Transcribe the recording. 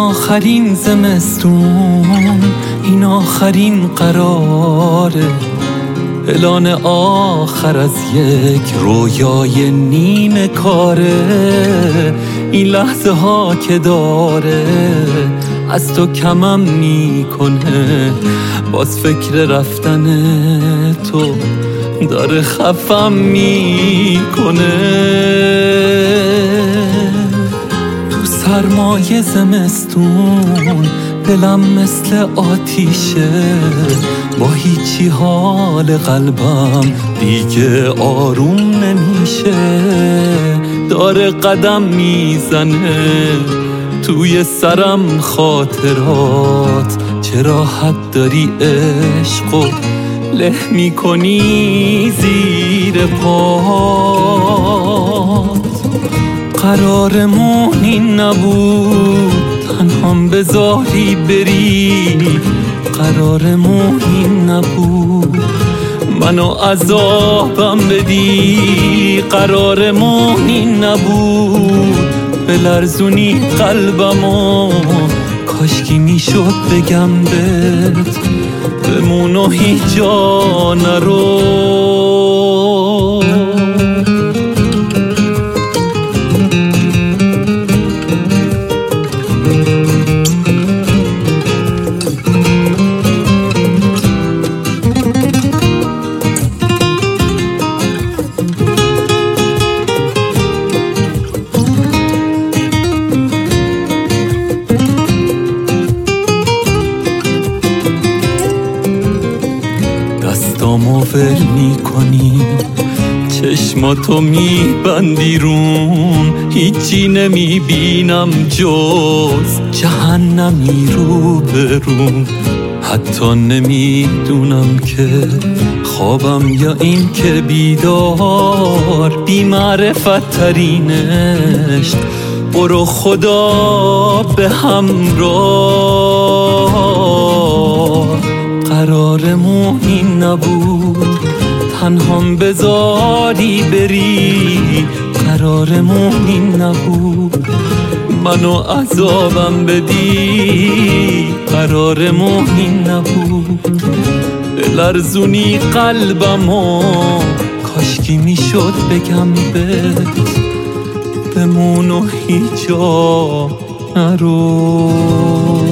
آخرین زمستون، این آخرین قراره، اعلان آخر از یک رویای نیمه کاره. این لحظه ها که داره از تو کمم میکنه، باز فکر رفتن تو داره خفم میکنه. تو سرمای زمستون دلم مثل آتیشه، با هیچی حال قلبم دیگه آروم نمیشه. داره قدم میزنه توی سرم خاطرات، چه راحت داری عشقو له میکنی زیر پات. قرارمون این نبود تنهام بذاری بری، قرارمون این نبود منو عذابم بدی، قرارمون این نبود بلرزونی قلبمو. کاشکی میشد بگم بهت بمون و هیچ جا نرو. دستامو ول میکنی، چشماتو میبندی روم، هیچی نمیبینم جز جهنمی رو به روم. حتی نمیدونم که خوابم یا این که بیدار، بی معرفت ترینش برو خدا به همراه. قرارمون این نبود تنهام بذاری بری، قرارمون این نبود منو عذابم بدی، قرارمون این نبود بلرزونی قلبمو. کاشکی میشد بگم بهت بمون و هیچ جا نرو.